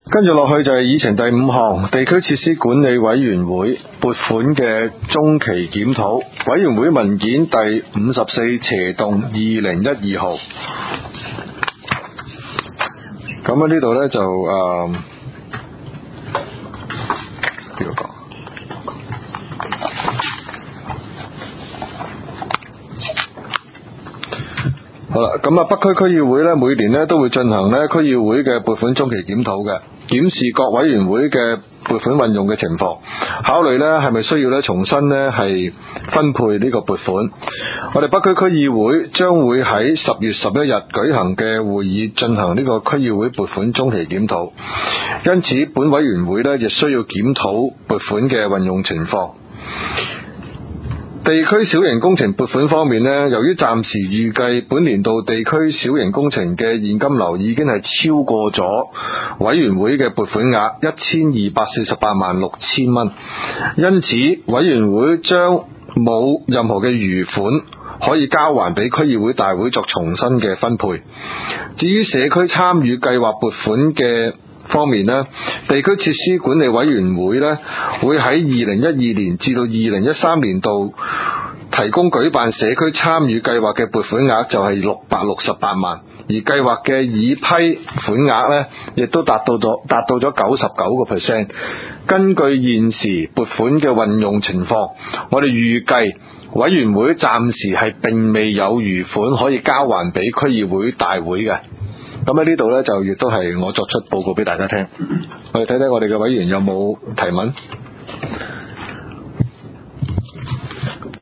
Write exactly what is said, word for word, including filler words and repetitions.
跟住落去就係議程第五項，地區設施管理委員會撥款嘅中期檢討，委員會文件第五十四斜洞二零一二號。咁喺呢度呢，就誒邊度講？好啦，咁啊，北區區議會呢，每年呢都會進行呢區議會嘅撥款中期檢討嘅，檢視各委員會嘅撥款運用嘅情況，考慮呢係咪需要呢重新呢係分配呢個撥款。我哋北區區議會將會喺十月十一日舉行嘅會議進行呢個區議會撥款中期檢討，因此本委員會呢亦需要檢討撥款嘅運用情況。地區小型工程撥款方面呢，由於暫時預計本年度地區小型工程嘅現金流已經係超過咗委員會嘅撥款額一千二百四十八萬六千蚊，因此委員會將冇任何嘅餘款可以交還俾區議會大會作重新嘅分配。至於社區參與計劃撥款嘅方面呢，地區設施管理委員會呢會喺二零一二年至到二零一三年度提供舉辦社區參與計劃嘅撥款額就係六百六十八萬，而計劃嘅已批款額呢亦都達到咗達到咗九十九個 percent。根據現時撥款嘅運用情況，我哋預計委員會暫時係並未有餘款可以交還俾區議會大會嘅。咁喺呢度呢，就亦都係我作出報告俾大家聽。我哋睇睇我哋嘅委員有冇提問。